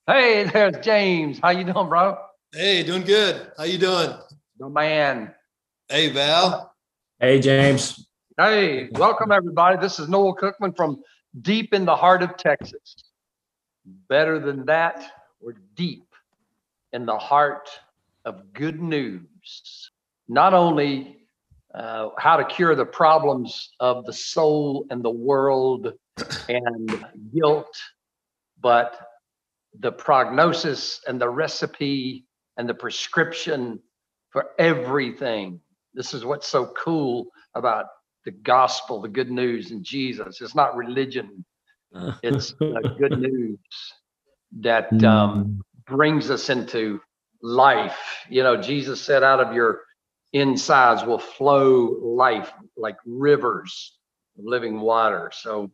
Hey, there's James. How you doing, bro? Hey, doing good. How you doing? The man. Hey, Val. Hey, James. Hey, welcome everybody. This is Noel Cookman from deep in the heart of Texas. Better than that, we're deep in the heart of good news. Not only how to cure the problems of the soul and the world and guilt, but the prognosis and the recipe and the prescription for everything. This is what's so cool about the gospel, the good news in Jesus. It's not religion, it's the good news that brings us into life. You know, Jesus said, out of your insides will flow life like rivers of living water. So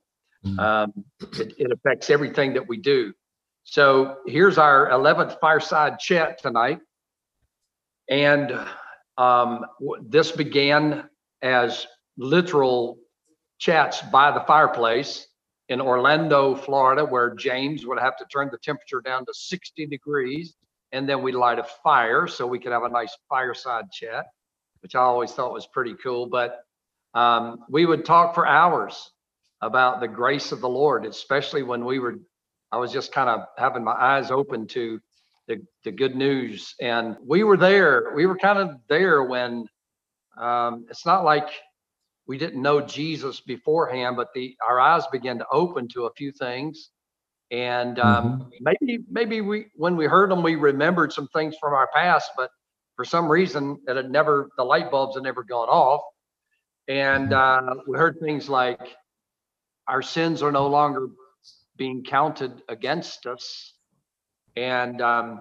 it affects everything that we do. So here's our 11th fireside chat tonight. And this began as literal chats by the fireplace in Orlando, Florida, where James would have to turn the temperature down to 60 degrees. And then we light a fire so we could have a nice fireside chat, which I always thought was pretty cool. But we would talk for hours about the grace of the Lord, especially when I was just kind of having my eyes open to the good news. And we were kind of there when it's not like we didn't know Jesus beforehand, but our eyes began to open to a few things. And maybe when we heard them, we remembered some things from our past, but for some reason the light bulbs had never gone off. And we heard things like our sins are no longer being counted against us. And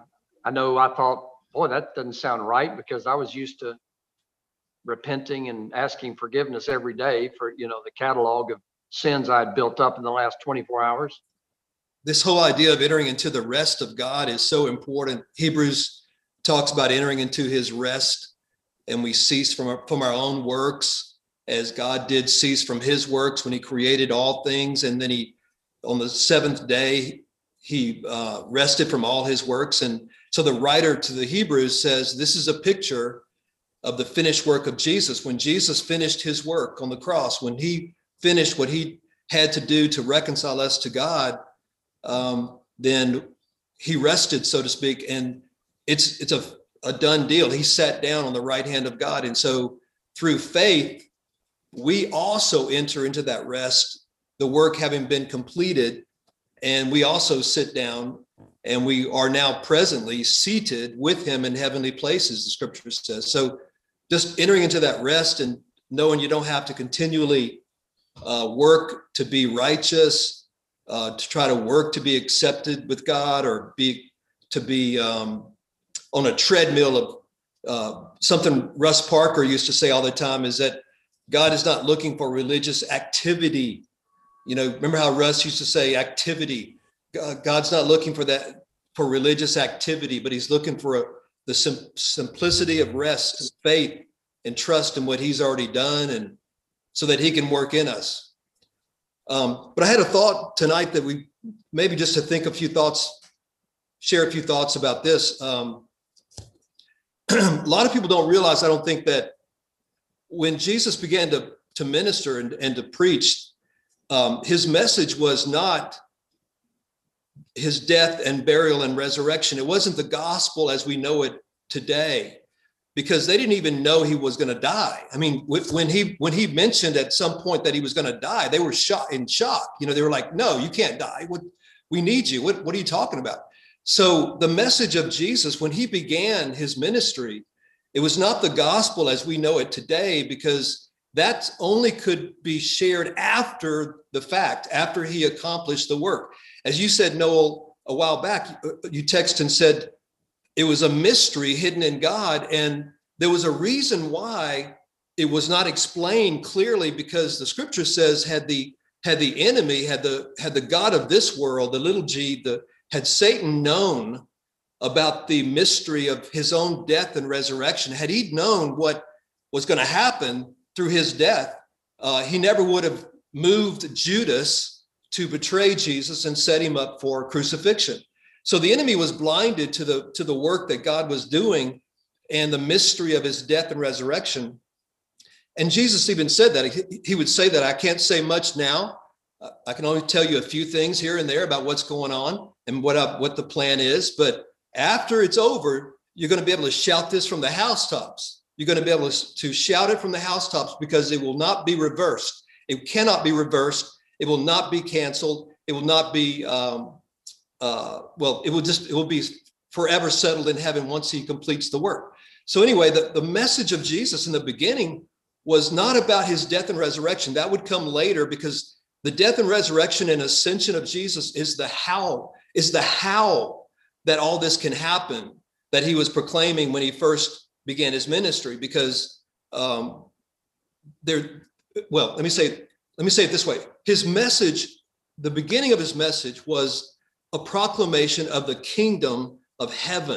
I thought, boy, that doesn't sound right, because I was used to repenting and asking forgiveness every day for, the catalog of sins I'd built up in the last 24 hours. This whole idea of entering into the rest of God is so important. Hebrews talks about entering into his rest, and we cease from our own works, as God did cease from his works when he created all things. And then on the seventh day, he rested from all his works. And so the writer to the Hebrews says, this is a picture of the finished work of Jesus. When Jesus finished his work on the cross, when he finished what he had to do to reconcile us to God, then he rested, so to speak. And it's a done deal. He sat down on the right hand of God. And so through faith, we also enter into that rest, the work having been completed. And we also sit down, and we are now presently seated with him in heavenly places, the scripture says. So just entering into that rest and knowing you don't have to continually work to be righteous, to try to work to be accepted with God, or to be on a treadmill of something Russ Parker used to say all the time, is that God is not looking for religious activity. Remember how Russ used to say activity? God's not looking for that, for religious activity, but he's looking for the simplicity of rest, faith, and trust in what he's already done, and so that he can work in us. But I had a thought tonight that we maybe just to think share a few thoughts about this. A lot of people don't realize, I don't think, that when Jesus began to minister and to preach, his message was not his death and burial and resurrection. It wasn't the gospel as we know it today, because they didn't even know he was going to die. I mean, when he mentioned at some point that he was going to die, they were in shock. They were like, "No, you can't die. We need you. What are you talking about?" So the message of Jesus, when he began his ministry, it was not the gospel as we know it today, because that only could be shared after the fact, after he accomplished the work. As you said, Noel, a while back, you texted and said it was a mystery hidden in God. And there was a reason why it was not explained clearly, because the scripture says, had the enemy, had the God of this world, the little g, had Satan known about the mystery of his own death and resurrection, had he known what was going to happen through his death, he never would have moved Judas to betray Jesus and set him up for crucifixion. So the enemy was blinded to the work that God was doing and the mystery of his death and resurrection. And Jesus even said that. He would say that, I can't say much now. I can only tell you a few things here and there about what's going on and what the plan is. But after it's over, you're going to be able to shout this from the housetops. You're going to be able to shout it from the housetops, because it will not be reversed. It cannot be reversed. It will not be canceled. It will not be, it will be forever settled in heaven once he completes the work. So anyway, the message of Jesus in the beginning was not about his death and resurrection. That would come later, because the death and resurrection and ascension of Jesus is the how that all this can happen, that he was proclaiming when he first began his ministry. Because let me say it this way. His message, the beginning of his message, was a proclamation of the kingdom of heaven.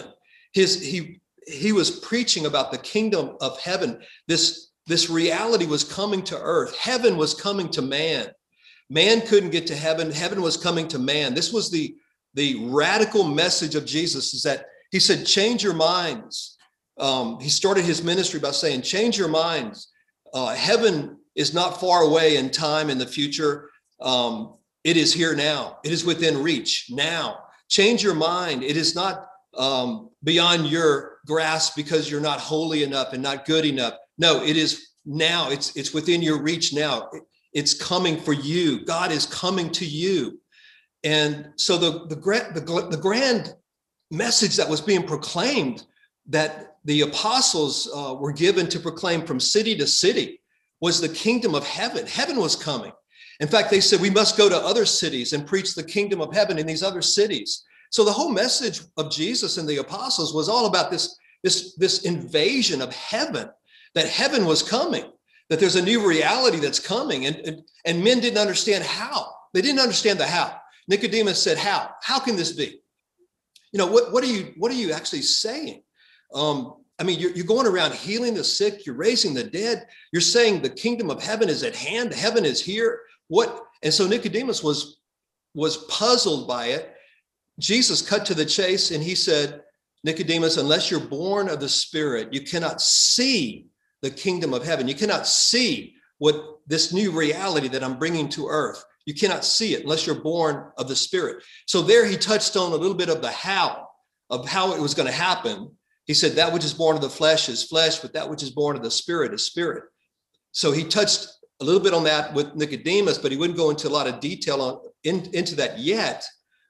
He was preaching about the kingdom of heaven. This reality was coming to earth. Heaven was coming to man. Man couldn't get to heaven. Heaven was coming to man. This was the radical message of Jesus, is that he said, change your minds. He started his ministry by saying, change your minds. Heaven is not far away in time in the future. It is here now. It is within reach now. Change your mind. It is not beyond your grasp because you're not holy enough and not good enough. No, it is now. It's within your reach now. It's coming for you. God is coming to you. And so the grand message that was being proclaimed, that the apostles were given to proclaim from city to city, was the kingdom of heaven. Heaven was coming. In fact, they said we must go to other cities and preach the kingdom of heaven in these other cities. So the whole message of Jesus and the apostles was all about this invasion of heaven, that heaven was coming, that there's a new reality that's coming. And men didn't understand how. They didn't understand the how. Nicodemus said, how? How can this be? You know, what are you actually saying? You're going around healing the sick. You're raising the dead. You're saying the kingdom of heaven is at hand. Heaven is here. What? And so Nicodemus was puzzled by it. Jesus cut to the chase and he said, Nicodemus, unless you're born of the Spirit, you cannot see the kingdom of heaven. You cannot see what this new reality that I'm bringing to earth. You cannot see it unless you're born of the Spirit. So there he touched on a little bit of the how it was going to happen. He said that which is born of the flesh is flesh, but that which is born of the Spirit is spirit. So he touched a little bit on that with Nicodemus, but he wouldn't go into a lot of detail into that yet.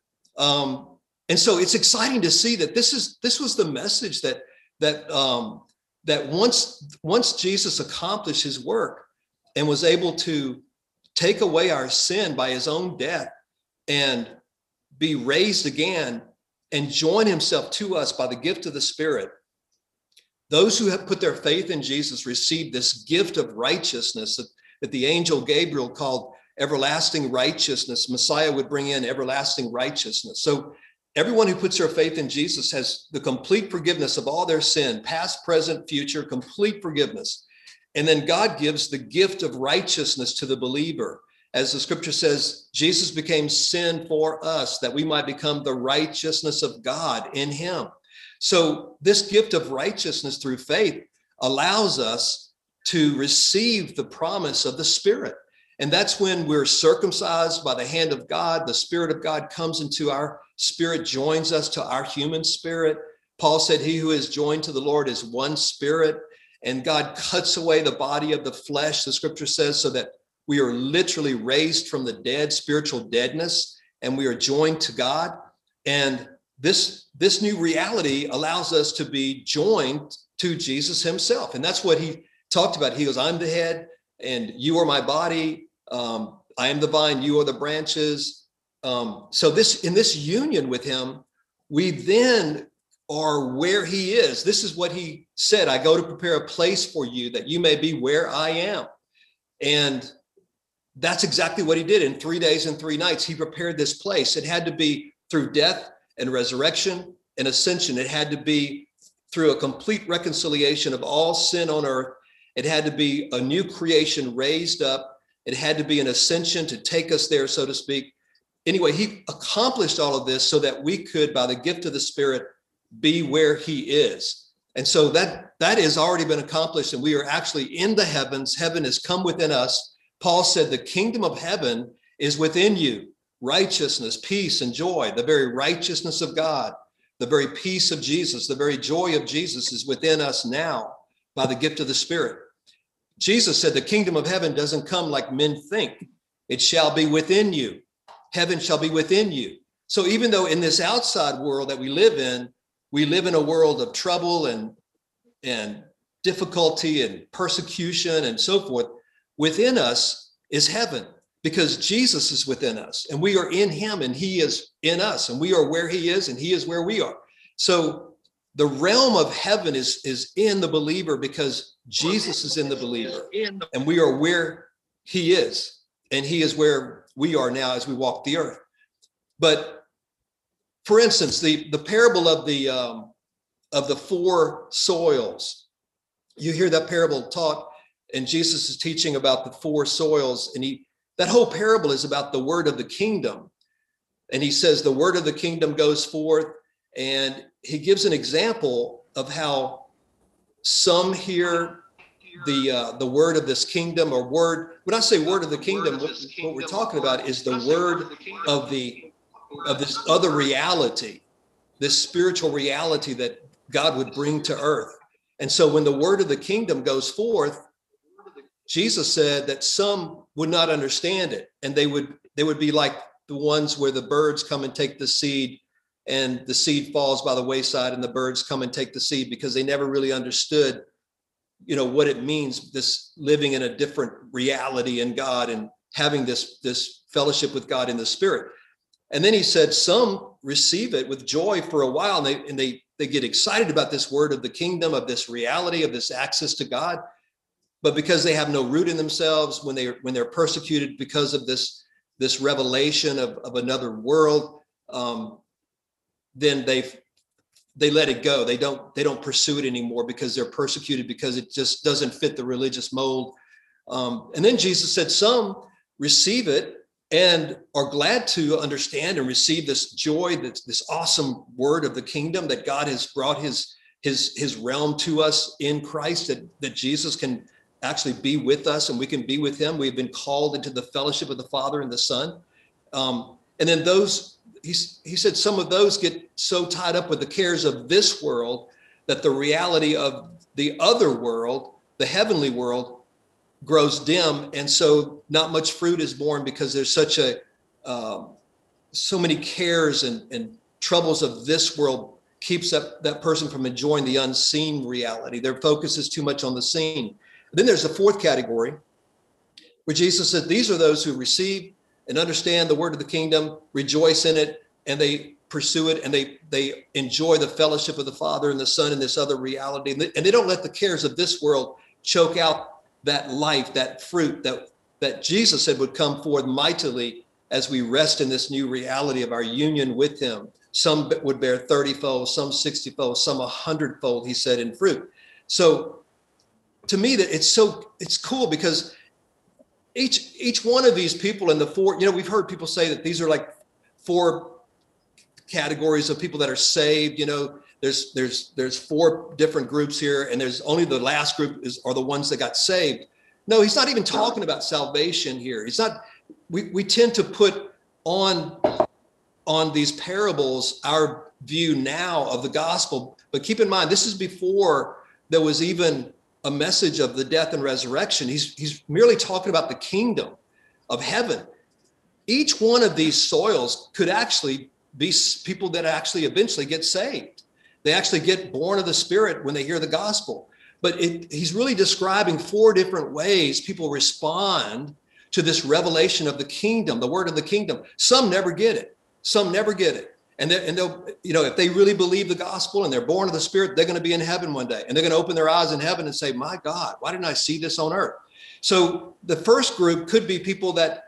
And so it's exciting to see that this was the message that once Jesus accomplished his work and was able to take away our sin by his own death and be raised again and join himself to us by the gift of the Spirit, those who have put their faith in Jesus receive this gift of righteousness that the angel Gabriel called everlasting righteousness. Messiah would bring in everlasting righteousness. So everyone who puts their faith in Jesus has the complete forgiveness of all their sin, past, present, future, complete forgiveness. And then God gives the gift of righteousness to the believer. As the scripture says, Jesus became sin for us that we might become the righteousness of God in him. So this gift of righteousness through faith allows us to receive the promise of the Spirit. And that's when we're circumcised by the hand of God. The Spirit of God comes into our spirit, joins us to our human spirit. Paul said, he who is joined to the Lord is one spirit. And God cuts away the body of the flesh, the scripture says, so that we are literally raised from the dead, spiritual deadness, and we are joined to God. And this new reality allows us to be joined to Jesus himself. And that's what he talked about. He goes, I'm the head and you are my body. I am the vine, you are the branches. So in this union with him, we then are where he is. This is what he said, I go to prepare a place for you that you may be where I am. And that's exactly what he did. In 3 days and 3 nights, he prepared this place. It had to be through death and resurrection and ascension. It had to be through a complete reconciliation of all sin on earth. It had to be a new creation raised up. It had to be an ascension to take us there, so to speak. anyway, he accomplished all of this so that we could, by the gift of the Spirit, be where he is. And so that has already been accomplished, and we are actually in the heavens. Heaven has come within us. Paul said the kingdom of heaven is within you. Righteousness, peace, and joy, the very righteousness of God, the very peace of Jesus, the very joy of Jesus is within us now by the gift of the Spirit. Jesus said the kingdom of heaven doesn't come like men think. It shall be within you. Heaven shall be within you. So even though in this outside world that we live in a world of trouble and difficulty and persecution and so forth, within us is heaven, because Jesus is within us and we are in him and he is in us, and we are where he is and he is where we are. So the realm of heaven is in the believer because Jesus is in the believer, and we are where he is, and he is where we are now as we walk the earth. But for instance, the parable of the four soils, you hear that parable taught, and Jesus is teaching about the four soils, and that whole parable is about the word of the kingdom. And he says the word of the kingdom goes forth, and he gives an example of how some hear the word of this kingdom, or word. When I say word of the kingdom, what we're talking about is the word of this other reality, this spiritual reality that God would bring to earth. And so when the word of the kingdom goes forth, Jesus said that some would not understand it, and they would be like the ones where the birds come and take the seed, and the seed falls by the wayside, and the birds come and take the seed, because they never really understood, what it means, this living in a different reality in God and having this fellowship with God in the Spirit. And then he said some receive it with joy for a while, and they get excited about this word of the kingdom, of this reality, of this access to God. But because they have no root in themselves, when they're persecuted because of this revelation of another world, then they let it go. They don't pursue it anymore because they're persecuted, because it just doesn't fit the religious mold. And then Jesus said some receive it and are glad to understand and receive this joy, this awesome word of the kingdom, that God has brought his realm to us in Christ, that Jesus can actually be with us and we can be with him. We've been called into the fellowship of the Father and the Son. And then he said some of those get so tied up with the cares of this world that the reality of the other world, the heavenly world, grows dim. And so not much fruit is born, because there's so many cares and troubles of this world keeps that person from enjoying the unseen reality. Their focus is too much on the seen. Then there's a fourth category where Jesus said, these are those who receive and understand the word of the kingdom, rejoice in it, and they pursue it, and they enjoy the fellowship of the Father and the Son in this other reality. And they don't let the cares of this world choke out that life, that fruit that Jesus said would come forth mightily as we rest in this new reality of our union with him. Some would bear 30-fold, some 60-fold, some 100-fold, he said, in fruit. So to me, that it's cool, because each one of these people in the four, we've heard people say that these are like four categories of people that are saved. There's four different groups here, and there's only the last group are the ones that got saved. No, he's not even talking about salvation here. He's not. We tend to put on these parables our view now of the gospel, but keep in mind, this is before there was even a message of the death and resurrection. He's merely talking about the kingdom of heaven. Each one of these soils could actually be people that actually eventually get saved. They actually get born of the Spirit when they hear the gospel. But he's really describing four different ways people respond to this revelation of the kingdom, the word of the kingdom. Some never get it. Some never get it. And they'll, if they really believe the gospel and they're born of the Spirit, they're going to be in heaven one day. And they're going to open their eyes in heaven and say, my God, why didn't I see this on earth? So the first group could be people that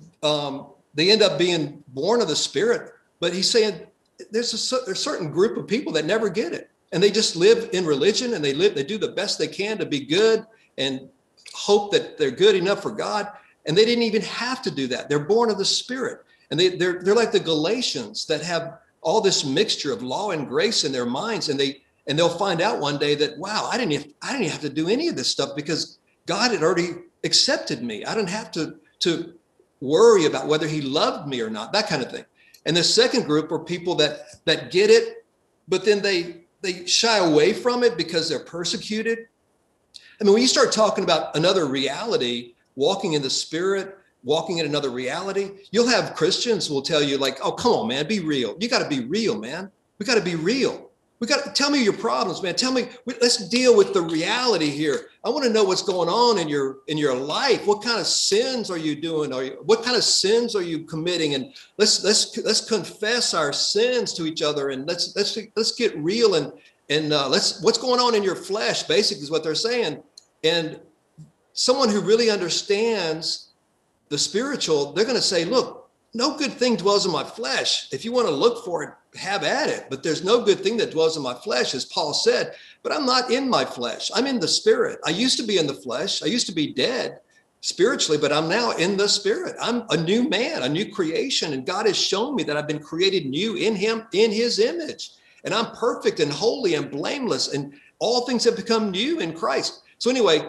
they end up being born of the Spirit. But he's saying there's a certain group of people that never get it. And they just live in religion, and they do the best they can to be good and hope that they're good enough for God. And they didn't even have to do that. They're born of the Spirit. And they're like the Galatians that have all this mixture of law and grace in their minds. And they'll find out one day that, wow, I didn't have to do any of this stuff because God had already accepted me. I didn't have to worry about whether he loved me or not, that kind of thing. And the second group are people that get it, but then they shy away from it because they're persecuted. I mean, when you start talking about another reality, walking in the Spirit, walking in another reality, you'll have Christians who will tell you like, oh, come on, man, be real. You got to be real, man. We got to be real. We got to tell me your problems, man. Tell me, let's deal with the reality here. I want to know what's going on in your life. What kind of sins are you doing? What kind of sins are you committing? And let's confess our sins to each other, and let's get real and what's going on in your flesh, basically, is what they're saying. And someone who really understands the spiritual, they're going to say, look, no good thing dwells in my flesh. If you want to look for it, have at it. But there's no good thing that dwells in my flesh, as Paul said. But I'm not in my flesh. I'm in the Spirit. I used to be in the flesh. I used to be dead spiritually, but I'm now in the Spirit. I'm a new man, a new creation. And God has shown me that I've been created new in him, in his image. And I'm perfect and holy and blameless. And all things have become new in Christ. So anyway,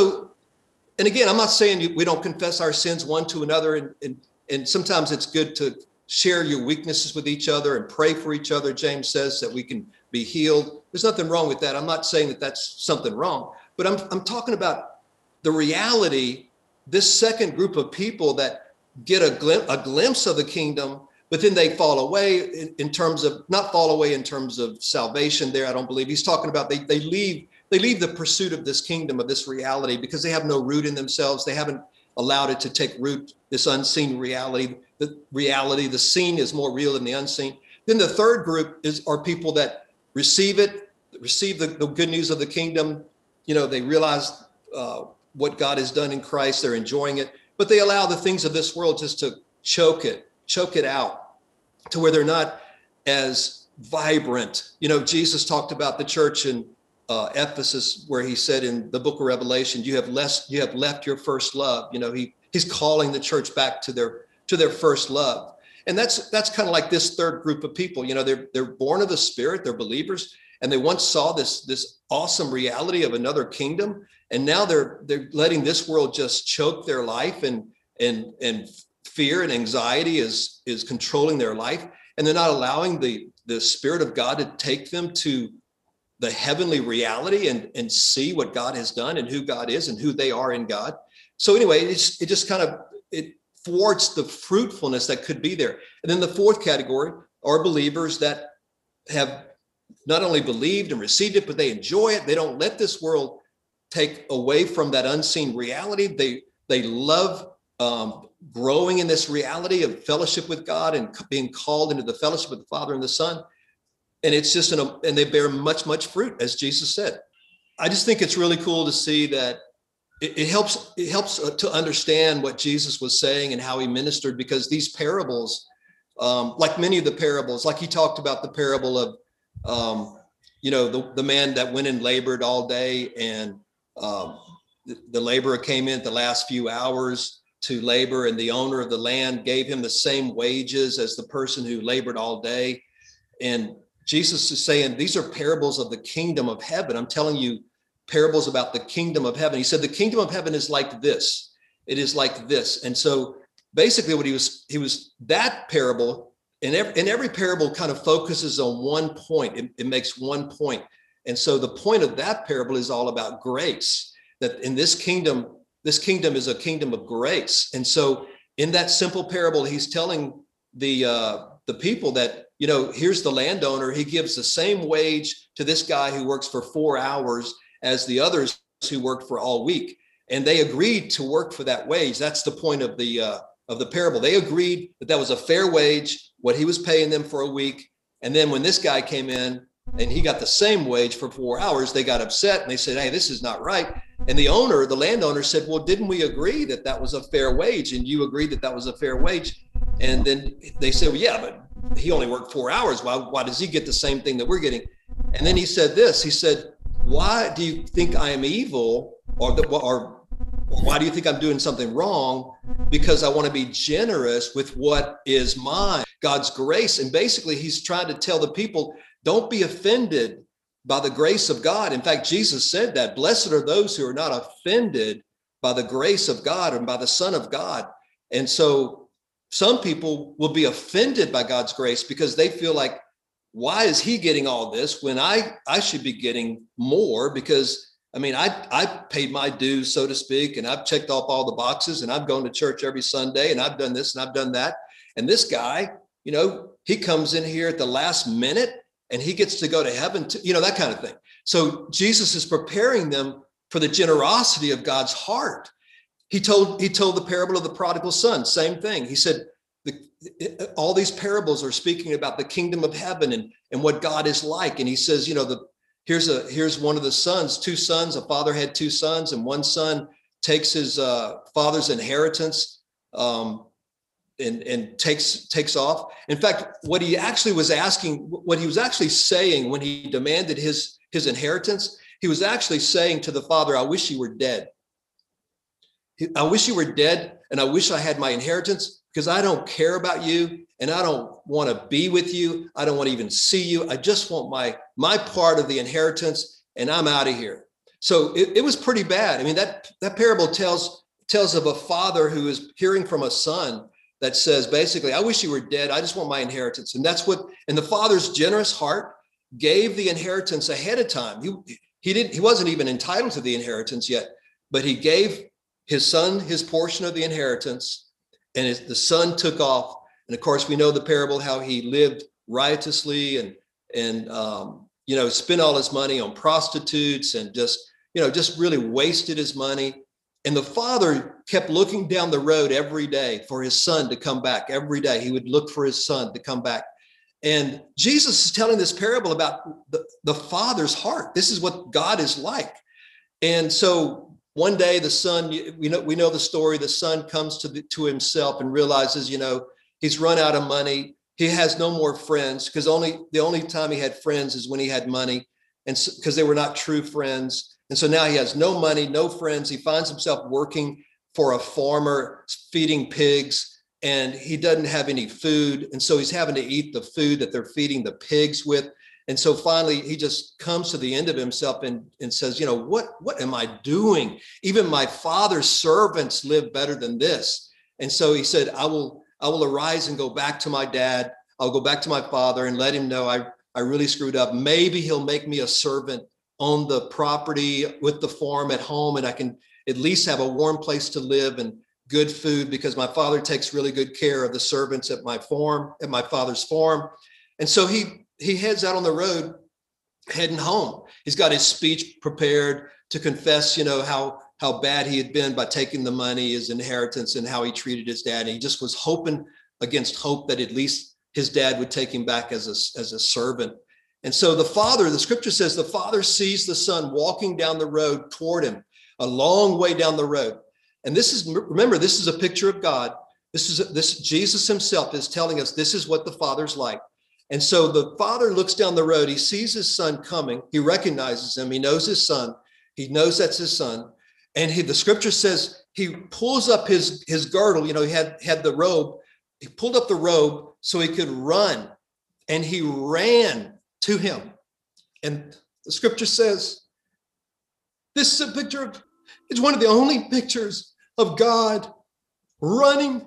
and again, I'm not saying we don't confess our sins one to another. And sometimes it's good to share your weaknesses with each other and pray for each other. James says that we can be healed. There's nothing wrong with that. I'm not saying that that's something wrong, but I'm talking about the reality, this second group of people that get a glimpse of the kingdom, but then they fall away in terms of, not fall away in terms of salvation there. I don't believe he's talking about they leave the pursuit of this kingdom, of this reality, because they have no root in themselves. They haven't allowed it to take root, this unseen reality. The seen is more real than the unseen. Then the third group are people that receive the good news of the kingdom. You know, they realize what God has done in Christ. They're enjoying it, but they allow the things of this world just to choke it out to where they're not as vibrant. You know, Jesus talked about the church in Ephesus, where he said in the book of Revelation, you have left your first love. You know, he's calling the church back to their first love. And that's kind of like this third group of people. You know, they're born of the Spirit, they're believers, and they once saw this awesome reality of another kingdom. And now they're letting this world just choke their life, and fear and anxiety is controlling their life. And they're not allowing the Spirit of God to take them to the heavenly reality and see what God has done and who God is and who they are in God. So anyway, it thwarts the fruitfulness that could be there. And then the fourth category are believers that have not only believed and received it, but they enjoy it. They don't let this world take away from that unseen reality. They love growing in this reality of fellowship with God and being called into the fellowship of the Father and the Son. And it's just and they bear much, much fruit, as Jesus said. I just think it's really cool to see that it helps to understand what Jesus was saying and how he ministered, because these parables, like many of the parables, like he talked about the parable of, the man that went and labored all day, and the laborer came in at the last few hours to labor, and the owner of the land gave him the same wages as the person who labored all day. And Jesus is saying, these are parables of the kingdom of heaven. I'm telling you parables about the kingdom of heaven. He said, the kingdom of heaven is like this. It is like this. And so basically what he was that parable, and every parable kind of focuses on one point. It makes one point. And so the point of that parable is all about grace, that in this kingdom is a kingdom of grace. And so in that simple parable, he's telling the people that, here's the landowner. He gives the same wage to this guy who works for 4 hours as the others who worked for all week. And they agreed to work for that wage. That's the point of the parable. They agreed that was a fair wage, what he was paying them for a week. And then when this guy came in and he got the same wage for 4 hours, they got upset and they said, hey, this is not right. And the landowner said, well, didn't we agree that was a fair wage? And you agreed that was a fair wage. And then they said, well, yeah, but he only worked 4 hours. Why does he get the same thing that we're getting? And then he said this, he said, why do you think I am evil? Or why do you think I'm doing something wrong because I want to be generous with what is mine, God's grace. And basically, he's trying to tell the people, don't be offended by the grace of God. In fact, Jesus said that, blessed are those who are not offended by the grace of God and by the Son of God. And so some people will be offended by God's grace because they feel like, why is he getting all this when I should be getting more? Because I mean, I paid my dues, so to speak, and I've checked off all the boxes, and I've gone to church every Sunday, and I've done this and I've done that. And this guy, you know, he comes in here at the last minute and he gets to go to heaven, you know, that kind of thing. So Jesus is preparing them for the generosity of God's heart. He told the parable of the prodigal son, same thing. He said, all these parables are speaking about the kingdom of heaven and what God is like. And he says, you know, here's one of the sons, two sons. A father had two sons, and one son takes his father's inheritance and takes off. In fact, what he was actually saying when he demanded his inheritance, he was actually saying to the father, I wish you were dead. I wish you were dead, and I wish I had my inheritance, because I don't care about you, and I don't want to be with you. I don't want to even see you. I just want my part of the inheritance, and I'm out of here. So it was pretty bad. I mean, that parable tells of a father who is hearing from a son that says, basically, I wish you were dead. I just want my inheritance. And and the father's generous heart gave the inheritance ahead of time. He wasn't even entitled to the inheritance yet, but he gave his son his portion of the inheritance, and the son took off. And of course, we know the parable, how he lived riotously and spent all his money on prostitutes and just really wasted his money. And the father kept looking down the road every day for his son to come back. Every day he would look for his son to come back. And Jesus is telling this parable about the father's heart. This is what God is like. And so one day the son, we know the story, the son comes to himself and realizes, he's run out of money. He has no more friends, because the only time he had friends is when he had money, and because they were not true friends. And so now he has no money, no friends. He finds himself working for a farmer, feeding pigs, and he doesn't have any food. And so he's having to eat the food that they're feeding the pigs with. And so finally, he just comes to the end of himself and says, what am I doing? Even my father's servants live better than this. And so he said, I will arise and go back to my dad. I'll go back to my father and let him know I really screwed up. Maybe he'll make me a servant on the property with the farm at home, and I can at least have a warm place to live and good food, because my father takes really good care of the servants at my father's farm. And so he heads out on the road, heading home. He's got his speech prepared to confess, how bad he had been by taking the money, his inheritance, and how he treated his dad. And he just was hoping against hope that at least his dad would take him back as a servant. And so the scripture says the father sees the son walking down the road toward him, a long way down the road. And remember, this is a picture of God. This Jesus himself is telling us this is what the father's like. And so the father looks down the road. He sees his son coming. He recognizes him. He knows his son. He knows that's his son. And the scripture says he pulls up his girdle. He had the robe. He pulled up the robe so he could run. And he ran to him. And the scripture says, this is a picture of, it's one of the only pictures of God running,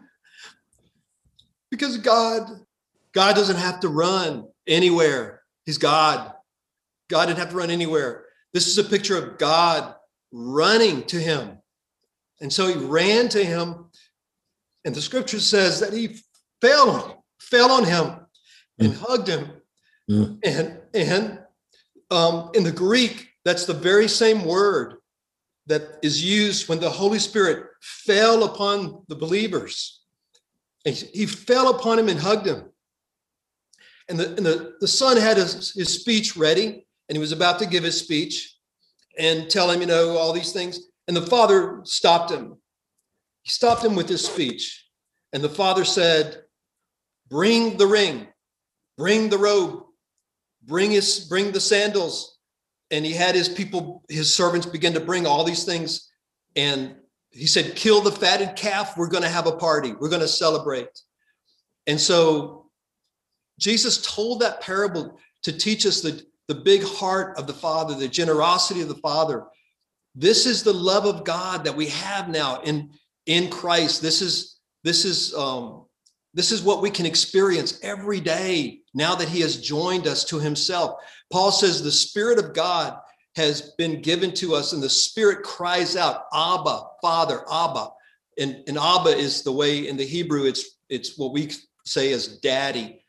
because God doesn't have to run anywhere. He's God. God didn't have to run anywhere. This is a picture of God running to him. And so he ran to him, and the scripture says that he fell on him and hugged him. And in the Greek, that's the very same word that is used when the Holy Spirit fell upon the believers. And he fell upon him and hugged him. And the son had his speech ready, and he was about to give his speech and tell him, all these things. And the father stopped him. He stopped him with his speech. And the father said, bring the ring, bring the robe, bring the sandals. And he had his servants begin to bring all these things. And he said, kill the fatted calf. We're going to have a party. We're going to celebrate. And so Jesus told that parable to teach us the big heart of the Father, the generosity of the Father. This is the love of God that we have now in Christ. This is what we can experience every day now that he has joined us to himself. Paul says the Spirit of God has been given to us, and the Spirit cries out, Abba, Father, Abba. And Abba is the way in the Hebrew, it's what we say as daddy,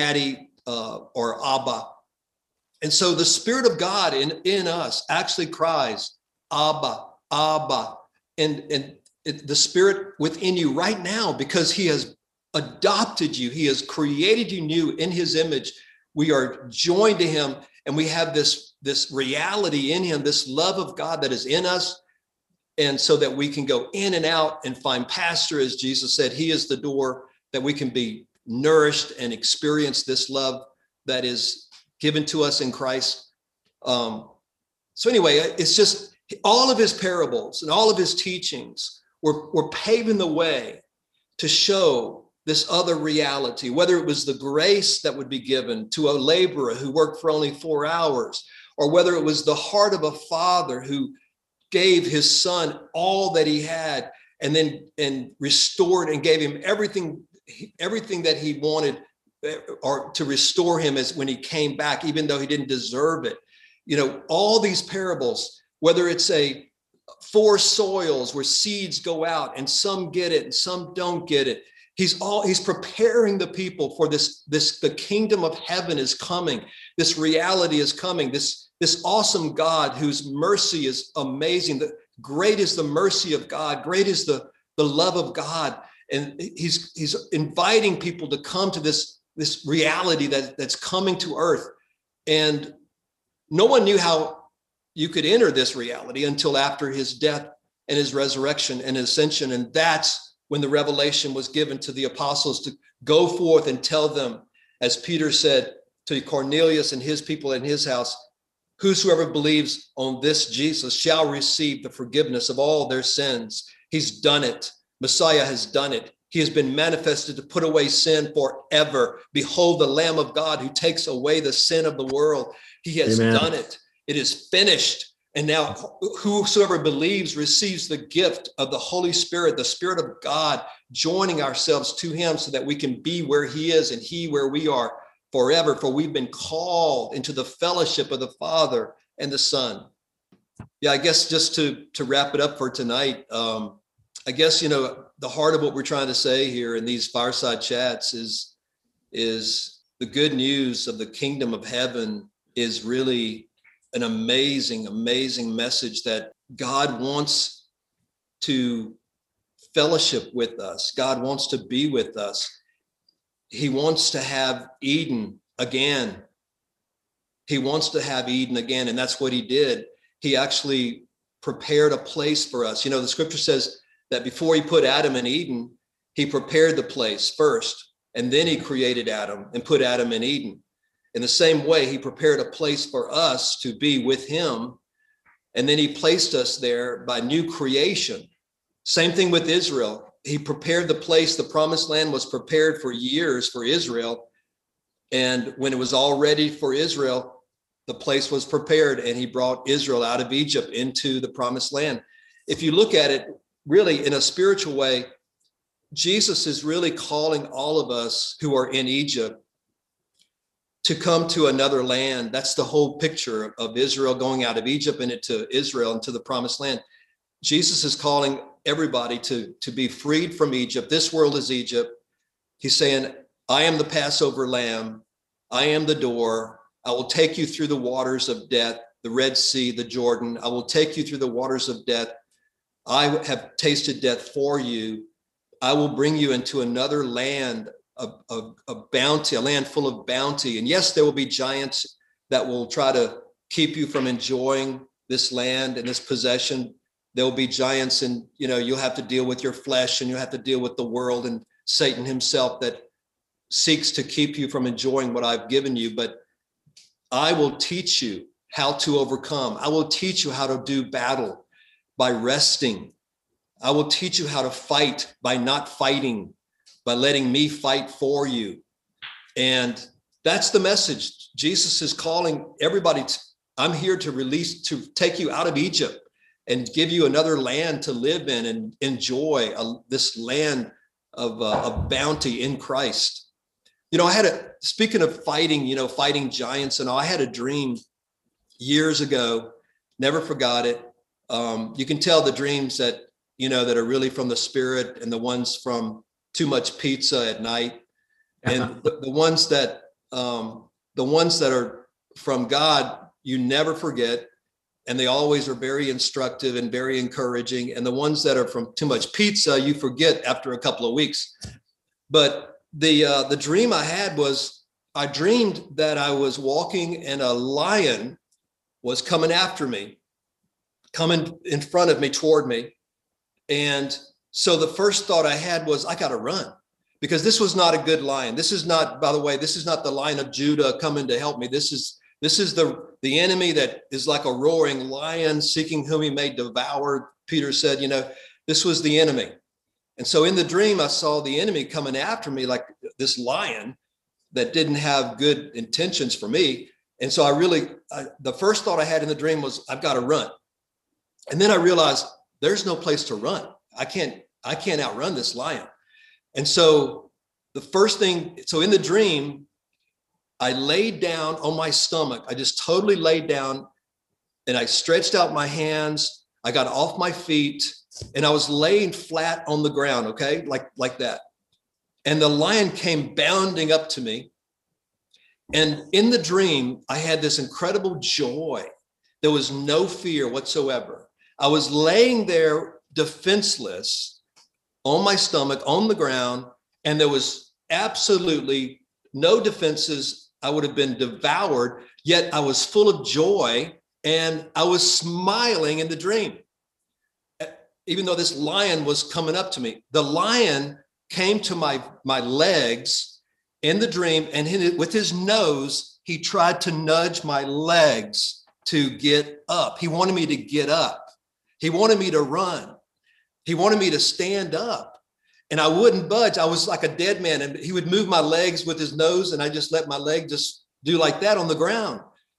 or Abba. And so the Spirit of God in us actually cries, Abba, Abba. And the Spirit within you right now, because he has adopted you, he has created you new in his image. We are joined to him, and we have this reality in him, this love of God that is in us. And so that we can go in and out and find pasture, as Jesus said, he is the door, that we can be nourished and experience this love that is given to us in Christ. So anyway, it's just all of his parables and all of his teachings were paving the way to show this other reality, whether it was the grace that would be given to a laborer who worked for only 4 hours, or whether it was the heart of a father who gave his son all that he had and restored and gave him everything that he wanted, or to restore him as when he came back, even though he didn't deserve it. You know, all these parables, whether it's 4 soils where seeds go out and some get it and some don't get it. He's preparing the people for the kingdom of heaven is coming. This reality is coming. This awesome God whose mercy is amazing. Great is the mercy of God. Great is the love of God. And he's inviting people to come to this reality that's coming to earth. And no one knew how you could enter this reality until after his death and his resurrection and his ascension. And that's when the revelation was given to the apostles to go forth and tell them, as Peter said to Cornelius and his people in his house, whosoever believes on this Jesus shall receive the forgiveness of all their sins. He's done it. Messiah has done it. He has been manifested to put away sin forever. Behold, the Lamb of God who takes away the sin of the world. He has done it. It is finished. And now whosoever believes receives the gift of the Holy Spirit, the Spirit of God, joining ourselves to him so that we can be where he is and he where we are forever. For we've been called into the fellowship of the Father and the Son. Yeah, I guess just to wrap it up for tonight, I guess, you know, the heart of what we're trying to say here in these fireside chats is the good news of the kingdom of heaven is really an amazing, amazing message that God wants to fellowship with us. God wants to be with us. He wants to have Eden again. He wants to have Eden again. And that's what he did. He actually prepared a place for us. You know, the scripture says that before he put Adam in Eden, he prepared the place first, and then he created Adam and put Adam in Eden. In the same way, he prepared a place for us to be with him, and then he placed us there by new creation. Same thing with Israel. He prepared the place. The promised land was prepared for years for Israel. And when it was all ready for Israel, the place was prepared, and he brought Israel out of Egypt into the promised land. If you look at it really in a spiritual way, Jesus is really calling all of us who are in Egypt to come to another land. That's the whole picture of Israel going out of Egypt and into Israel and to the promised land. Jesus is calling everybody to be freed from Egypt. This world is Egypt. He's saying, I am the Passover lamb. I am the door. I will take you through the waters of death, the Red Sea, the Jordan. I will take you through the waters of death. I have tasted death for you. I will bring you into another land of bounty, a land full of bounty. And yes, there will be giants that will try to keep you from enjoying this land and this possession. There will be giants, and you'll have to deal with your flesh, and you'll have to deal with the world and Satan himself that seeks to keep you from enjoying what I've given you. But I will teach you how to overcome. I will teach you how to do battle by resting. I will teach you how to fight by not fighting, by letting me fight for you. And that's the message. Jesus is calling everybody. I'm here to take you out of Egypt and give you another land to live in and enjoy this land of bounty in Christ. You know, speaking of fighting, fighting giants and all, I had a dream years ago, never forgot it. You can tell the dreams that are really from the Spirit and the ones from too much pizza at night. And the ones that are from God, you never forget. And they always are very instructive and very encouraging. And the ones that are from too much pizza, you forget after a couple of weeks. But the dream I had was, I dreamed that I was walking and a lion was coming after me, coming in front of me, toward me. And so the first thought I had was, I got to run, because this was not a good lion. This is not, by the way, this is not the Lion of Judah coming to help me. This is the enemy that is like a roaring lion seeking whom he may devour. Peter said, this was the enemy. And so in the dream, I saw the enemy coming after me like this lion that didn't have good intentions for me. And so the first thought I had in the dream was, I've got to run. And then I realized there's no place to run. I can't outrun this lion. And so in the dream, I laid down on my stomach. I just totally laid down and I stretched out my hands. I got off my feet and I was laying flat on the ground. Okay. Like that. And the lion came bounding up to me. And in the dream, I had this incredible joy. There was no fear whatsoever. I was laying there defenseless on my stomach, on the ground, and there was absolutely no defenses. I would have been devoured, yet I was full of joy and I was smiling in the dream. Even though this lion was coming up to me, the lion came to my legs in the dream, and with his nose, he tried to nudge my legs to get up. He wanted me to get up. He wanted me to run. He wanted me to stand up. And I wouldn't budge. I was like a dead man. And he would move my legs with his nose, and I just let my leg just do like that on the ground.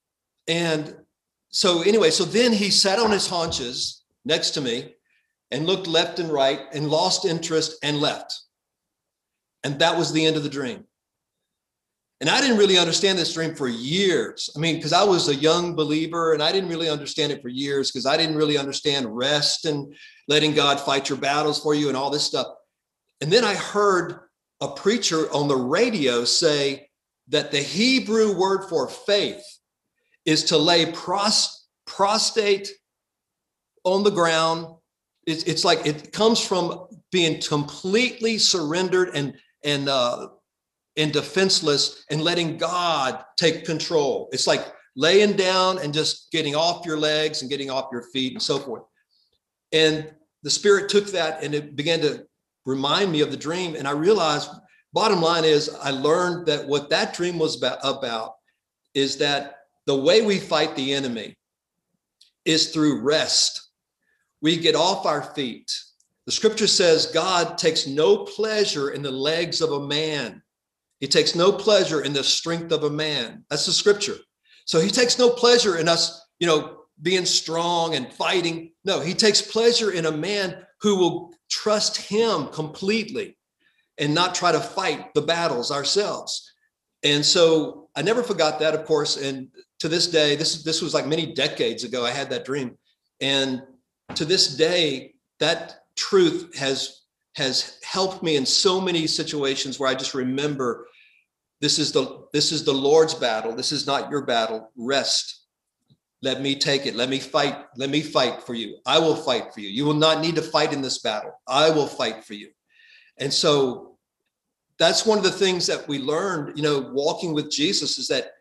And so then he sat on his haunches next to me and looked left and right and lost interest and left. And that was the end of the dream. And I didn't really understand this dream for years. I mean, because I was a young believer and I didn't really understand it for years, because I didn't really understand rest and letting God fight your battles for you and all this stuff. And then I heard a preacher on the radio say that the Hebrew word for faith is to lay prostrate on the ground. It's like it comes from being completely surrendered and defenseless and letting God take control. It's like laying down and just getting off your legs and getting off your feet and so forth. And the Spirit took that and it began to remind me of the dream. And I realized, bottom line is, I learned that what that dream was about is that the way we fight the enemy is through rest. We get off our feet. The scripture says God takes no pleasure in the legs of a man. He takes no pleasure in the strength of a man. That's the scripture. So he takes no pleasure in us, being strong and fighting. No, he takes pleasure in a man who will trust him completely and not try to fight the battles ourselves. And so I never forgot that, of course. And to this day, this was like many decades ago, I had that dream. And to this day, that truth has helped me in so many situations where I just remember, this is the Lord's battle. This is not your battle. Rest. Let me take it. Let me fight. Let me fight for you. I will fight for you. You will not need to fight in this battle. I will fight for you. And so that's one of the things that we learned, walking with Jesus, is that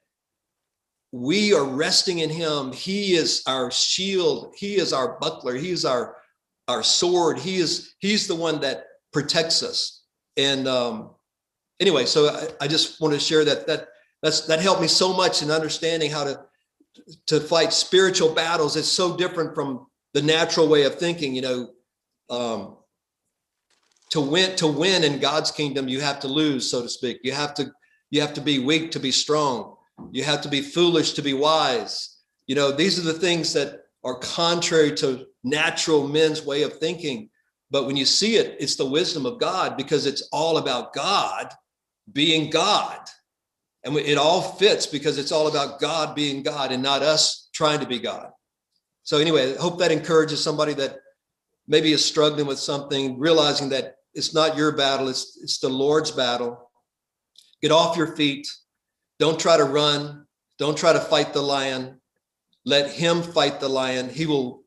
we are resting in him. He is our shield. He is our buckler. He is our sword. He's the one that protects us. And anyway, so I just want to share that helped me so much in understanding how to fight spiritual battles. It's so different from the natural way of thinking. to win in God's kingdom, you have to lose, so to speak. You have to be weak to be strong. You have to be foolish to be wise. You know, these are the things that are contrary to natural men's way of thinking. But when you see it, it's the wisdom of God, because it's all about God being God. And it all fits because it's all about God being God and not us trying to be God. So anyway, I hope that encourages somebody that maybe is struggling with something, realizing that it's not your battle, it's the Lord's battle. Get off your feet. Don't try to run. Don't try to fight the lion. Let him fight the lion. He will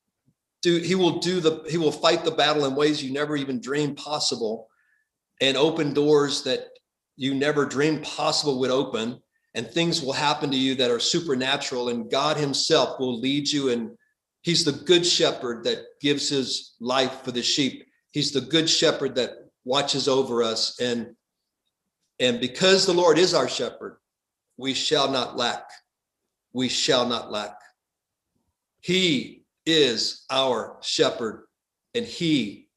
fight the battle in ways you never even dreamed possible, and open doors that you never dreamed possible would open, and things will happen to you that are supernatural, and God himself will lead you. And he's the good shepherd that gives his life for the sheep. He's the good shepherd that watches over us. And because the Lord is our shepherd, we shall not lack. We shall not lack. He is our shepherd, and he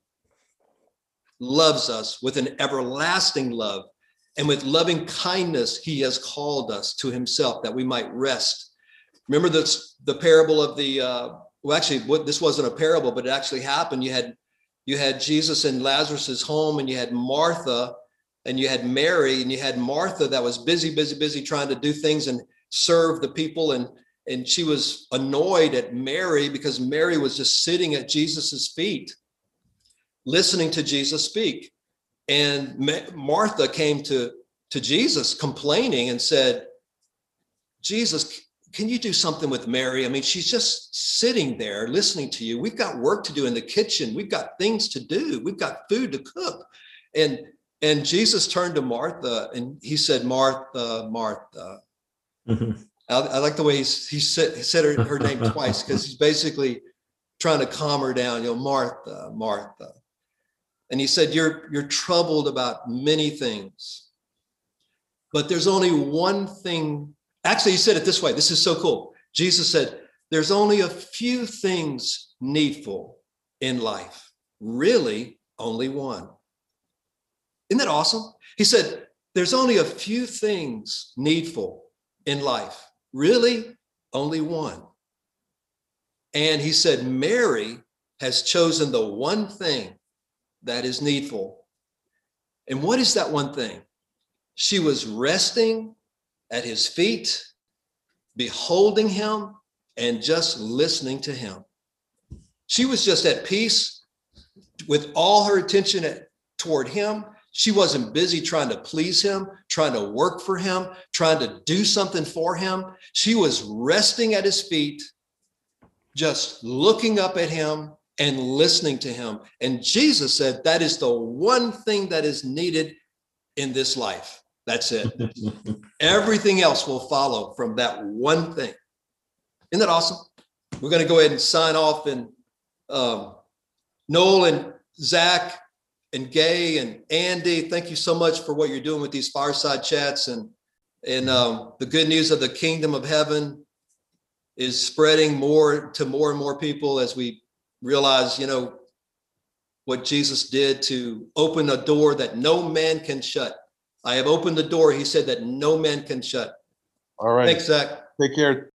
loves us with an everlasting love. And with loving kindness, he has called us to himself that we might rest. Remember the parable of this wasn't a parable, but it actually happened. You had Jesus in Lazarus's home, and you had Martha, and you had Mary, and you had Martha that was busy trying to do things and serve the people. And she was annoyed at Mary because Mary was just sitting at Jesus's feet, listening to Jesus speak. And Martha came to Jesus complaining and said, Jesus, can you do something with Mary? I mean, she's just sitting there listening to you. We've got work to do in the kitchen. We've got things to do. We've got food to cook. And Jesus turned to Martha and he said, Martha, Martha. Mm-hmm. I like the way he said her name twice, because he's basically trying to calm her down. You know, Martha, Martha. And he said, you're troubled about many things, but there's only one thing. Actually, he said it this way. This is so cool. Jesus said, there's only a few things needful in life. Really, only one. Isn't that awesome? He said, there's only a few things needful in life. Really, only one. And he said, Mary has chosen the one thing that is needful. And what is that one thing? She was resting at his feet, beholding him, and just listening to him. She was just at peace with all her attention toward him. She wasn't busy trying to please him, trying to work for him, trying to do something for him. She was resting at his feet, just looking up at him and listening to him. And Jesus said, that is the one thing that is needed in this life. That's it. Everything else will follow from that one thing. Isn't that awesome? We're going to go ahead and sign off. And Noel and Zach and Gay and Andy, thank you so much for what you're doing with these fireside chats. And the good news of the kingdom of heaven is spreading more and more people as we realize, you know, what Jesus did to open a door that no man can shut. I have opened the door, he said, that no man can shut. All right. Thanks, Zach. Take care.